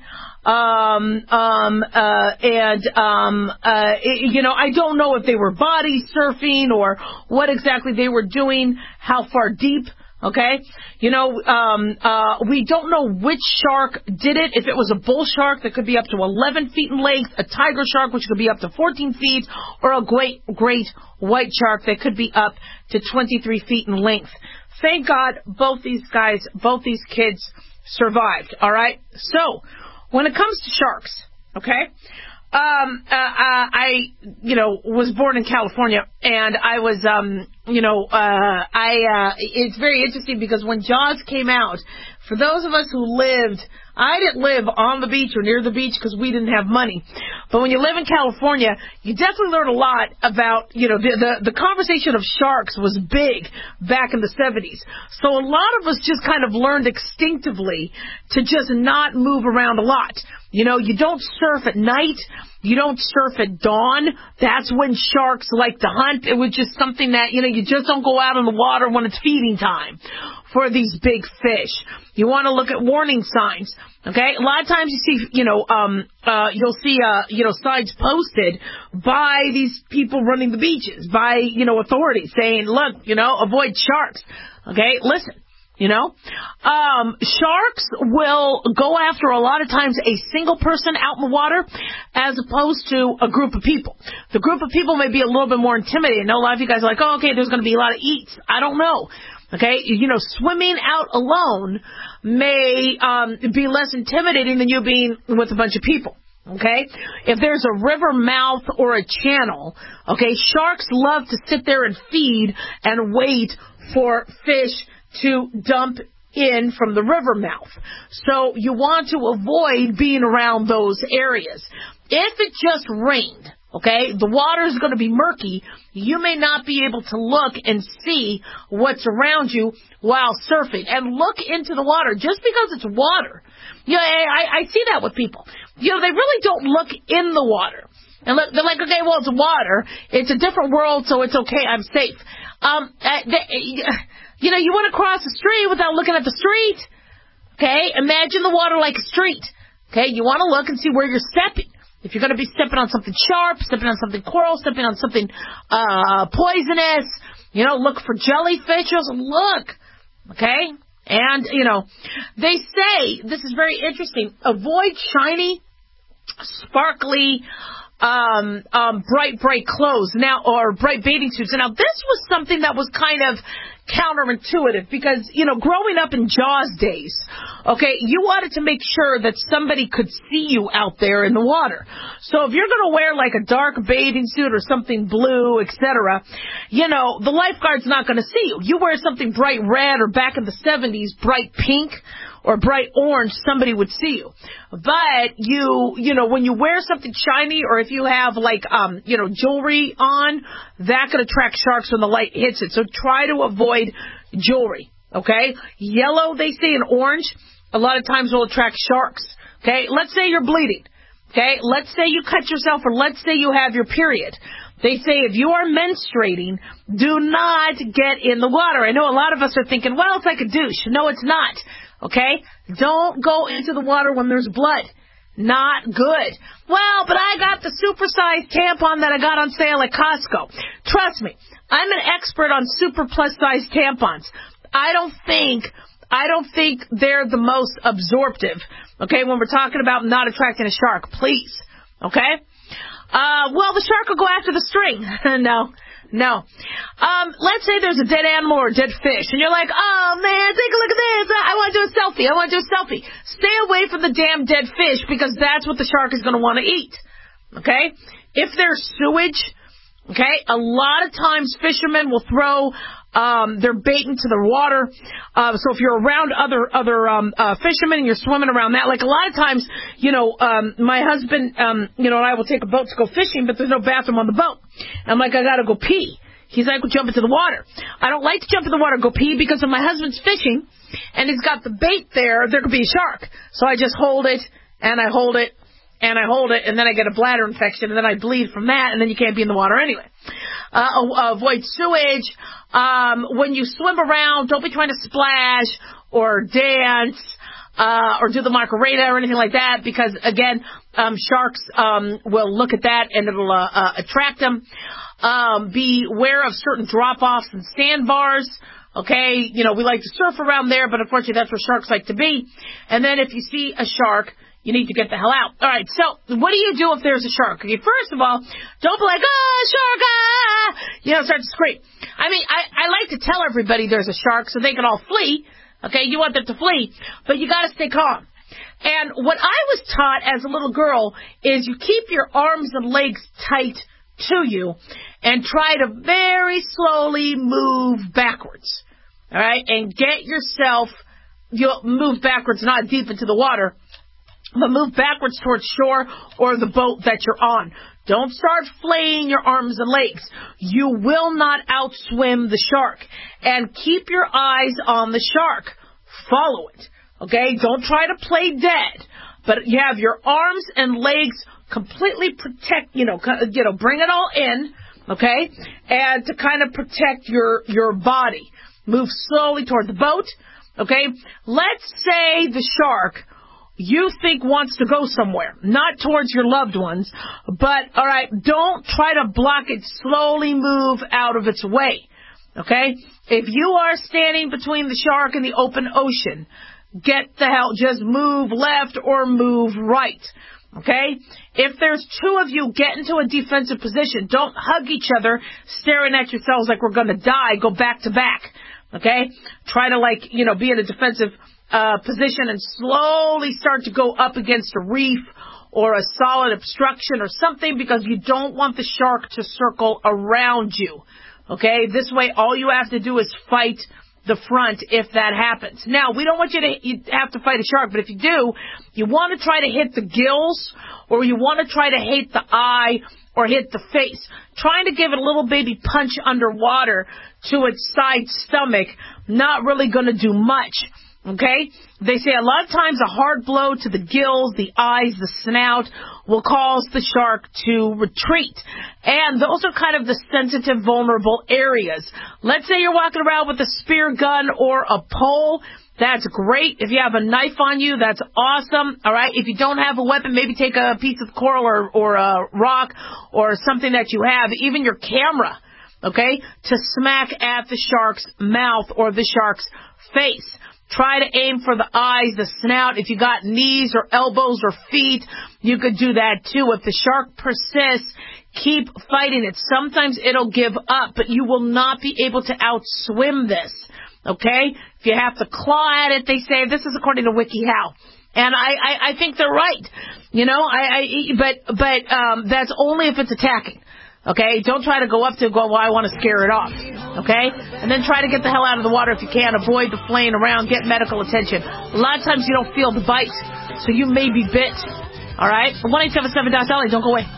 Um, um, uh, and, um, uh, it, you know, I don't know if they were body surfing or what exactly they were doing, how far deep. Okay, you know, um, uh, we don't know which shark did it. If it was a bull shark that could be up to eleven feet in length, a tiger shark which could be up to fourteen feet, or a great, great white shark that could be up to twenty-three feet in length. Thank God both these guys, both these kids survived. All right. So when it comes to sharks, okay. Um, uh, uh, I, you know, was born in California, and I was, um, you know, uh, I, uh, it's very interesting because when Jaws came out, for those of us who lived, I didn't live on the beach or near the beach because we didn't have money. But when you live in California, you definitely learn a lot about, you know, the, the, the conversation of sharks was big back in the seventies. So a lot of us just kind of learned instinctively to just not move around a lot. You know, you don't surf at night. You don't surf at dawn. That's when sharks like to hunt. It was just something that, you know, you just don't go out in the water when it's feeding time for these big fish. You want to look at warning signs, okay? A lot of times you see, you know, um, uh, you'll see, uh, you know, signs posted by these people running the beaches, by, you know, authorities saying, look, you know, avoid sharks, okay? Listen. You know, um, sharks will go after a lot of times a single person out in the water as opposed to a group of people. The group of people may be a little bit more intimidating. I know a lot of you guys are like, oh, okay, there's going to be a lot of eats. I don't know. Okay, you know, swimming out alone may um, be less intimidating than you being with a bunch of people. Okay, if there's a river mouth or a channel, okay, sharks love to sit there and feed and wait for fish to dump in from the river mouth. So you want to avoid being around those areas. If it just rained, okay, the water is going to be murky. You may not be able to look and see what's around you while surfing. And look into the water. Just because it's water, you know, I, I see that with people. You know, they really don't look in the water. And look, they're like, okay, well, it's water. It's a different world, so it's okay. I'm safe. Um, they, You know, you want to cross the street without looking at the street. Okay? Imagine the water like a street. Okay? You want to look and see where you're stepping. If you're going to be stepping on something sharp, stepping on something coral, stepping on something uh poisonous, you know, look for jellyfish. Just look. Okay? And, you know, they say, this is very interesting, avoid shiny, sparkly, Um, um, bright, bright clothes now, or bright bathing suits. Now, this was something that was kind of counterintuitive because, you know, growing up in Jaws days, okay, you wanted to make sure that somebody could see you out there in the water. So if you're going to wear like a dark bathing suit or something blue, et cetera, you know, the lifeguard's not going to see you. You wear something bright red or back in the seventies, bright pink or bright orange, somebody would see you. But you, you know, when you wear something shiny or if you have like, um, you know, jewelry on, that could attract sharks when the light hits it. So try to avoid jewelry, okay? Yellow, they say, and orange, a lot of times will attract sharks, okay? Let's say you're bleeding, okay? Let's say you cut yourself or let's say you have your period. They say if you are menstruating, do not get in the water. I know a lot of us are thinking, well, it's like a douche. No, it's not. Okay? Don't go into the water when there's blood. Not good. Well, but I got the super-sized tampon that I got on sale at Costco. Trust me, I'm an expert on super plus-sized tampons. I don't think, I don't think they're the most absorptive. Okay? When we're talking about not attracting a shark, please. Okay? Uh, well, the shark will go after the string. No. No. Um, let's say there's a dead animal or a dead fish, and you're like, oh, man, take a look at this. I want to do a selfie. I want to do a selfie. Stay away from the damn dead fish because that's what the shark is going to want to eat. okay? If there's sewage, okay, a lot of times fishermen will throw um, their bait into the water. Uh, so if you're around other other um, uh, fishermen and you're swimming around that, like a lot of times, you know, um, my husband, um, you know, and I will take a boat to go fishing, but there's no bathroom on the boat. I'm like, I got to go pee. He's like, well, jump into the water. I don't like to jump in the water and go pee because if my husband's fishing and he's got the bait there, there could be a shark. So I just hold it and I hold it and I hold it and then I get a bladder infection and then I bleed from that and then you can't be in the water anyway. Uh, avoid sewage. Um, when you swim around, don't be trying to splash or dance. Uh, or do the Macarena or anything like that because, again, um, sharks um, will look at that and it'll uh, uh, attract them. Um, be aware of certain drop-offs and sandbars. Okay, you know, we like to surf around there, but unfortunately that's where sharks like to be. And then if you see a shark, you need to get the hell out. All right, so what do you do if there's a shark? Okay, first of all, don't be like, oh, shark, ah! You know, start to scream. I mean, I, I like to tell everybody there's a shark so they can all flee. Okay, you want them to flee, but you got to stay calm. And what I was taught as a little girl is you keep your arms and legs tight to you and try to very slowly move backwards. All right, and get yourself, you'll move backwards, not deep into the water, but move backwards towards shore or the boat that you're on. Don't start flaying your arms and legs. You will not outswim the shark. And keep your eyes on the shark. Follow it. Okay? Don't try to play dead. But you have your arms and legs completely protect, you know, you know, bring it all in, okay? And to kind of protect your, your body. Move slowly toward the boat, okay? Let's say the shark you think wants to go somewhere, not towards your loved ones, but, all right, don't try to block it. Slowly move out of its way, okay? If you are standing between the shark and the open ocean, get the hell, just move left or move right, okay? If there's two of you, get into a defensive position. Don't hug each other, staring at yourselves like we're going to die. Go back to back, okay? Try to, like, you know, be in a defensive Uh, position and slowly start to go up against a reef or a solid obstruction or something because you don't want the shark to circle around you. Okay? This way, all you have to do is fight the front if that happens. Now, we don't want you to you have to fight a shark, but if you do, you want to try to hit the gills or you want to try to hit the eye or hit the face. Trying to give it a little baby punch underwater to its side stomach, not really going to do much. Okay? They say a lot of times a hard blow to the gills, the eyes, the snout will cause the shark to retreat. And those are kind of the sensitive, vulnerable areas. Let's say you're walking around with a spear gun or a pole. That's great. If you have a knife on you, that's awesome. All right? If you don't have a weapon, maybe take a piece of coral or, or a rock or something that you have, even your camera, okay, to smack at the shark's mouth or the shark's face. Try to aim for the eyes, the snout. If you got knees or elbows or feet, you could do that too. If the shark persists, keep fighting it. Sometimes it'll give up, but you will not be able to outswim this. Okay? If you have to claw at it, they say, this is according to WikiHow. And I, I, I think they're right. You know, I, I but, but, um, that's only if it's attacking. Okay, don't try to go up to it, go, well, I want to scare it off. Okay? And then try to get the hell out of the water if you can. Avoid the flaying around. Get medical attention. A lot of times you don't feel the bite, so you may be bit. All right? one eight seven seven dot Dolly. Don't go away.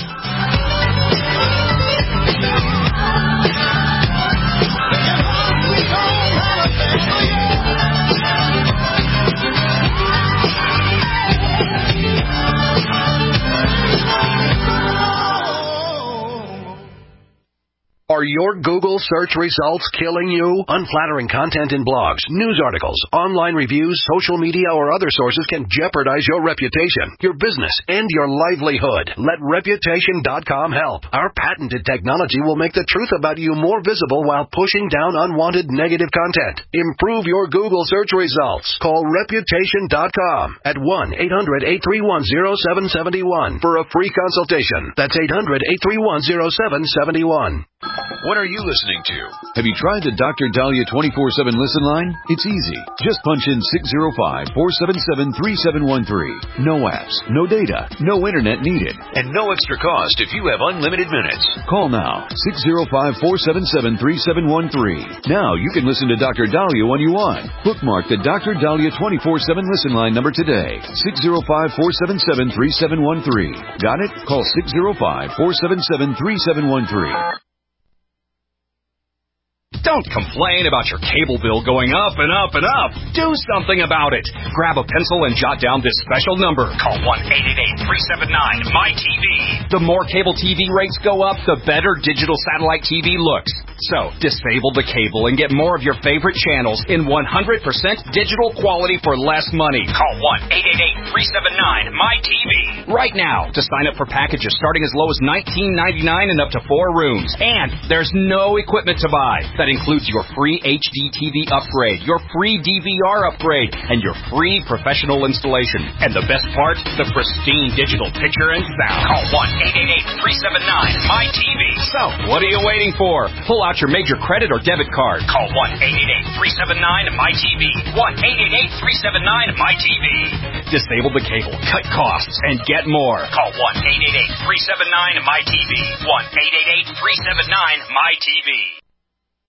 Are your Google search results killing you? Unflattering content in blogs, news articles, online reviews, social media, or other sources can jeopardize your reputation, your business, and your livelihood. Let Reputation dot com help. Our patented technology will make the truth about you more visible while pushing down unwanted negative content. Improve your Google search results. Call Reputation dot com at one eight hundred eight three one zero seven seven one for a free consultation. That's eight hundred eight three one zero seven seven one. What are you listening to? Have you tried the Doctor Dahlia twenty-four seven listen line? It's easy. Just punch in six zero five, four seven seven, three seven one three. No apps, no data, no internet needed, and no extra cost if you have unlimited minutes. Call now, six zero five, four seven seven, three seven one three. Now you can listen to Doctor Dahlia when you want. Bookmark the Doctor Dahlia twenty-four seven listen line number today. six zero five, four seven seven, three seven one three. Got it? Call six zero five, four seven seven, three seven one three. Don't complain about your cable bill going up and up and up. Do something about it. Grab a pencil and jot down this special number. Call one eight eight eight, three seven nine, M Y T V. The more cable T V rates go up, the better digital satellite T V looks. So, disable the cable and get more of your favorite channels in one hundred percent digital quality for less money. Call one eight eight eight, three seven nine, M Y T V right now to sign up for packages starting as low as nineteen ninety-nine and up to four rooms. And there's no equipment to buy. That includes your free H D T V upgrade, your free D V R upgrade, and your free professional installation. And the best part, the pristine digital picture and sound. Call one eight eight eight, three seven nine, M Y T V. So, what are you waiting for? Pull out your major credit or debit card. Call one eight eight eight, three seven nine, M Y T V. one eight eight eight, three seven nine, M Y T V. Disable the cable, cut costs, and get more. Call one eight eight eight, three seven nine, M Y T V. one eight eight eight, three seven nine, M Y T V.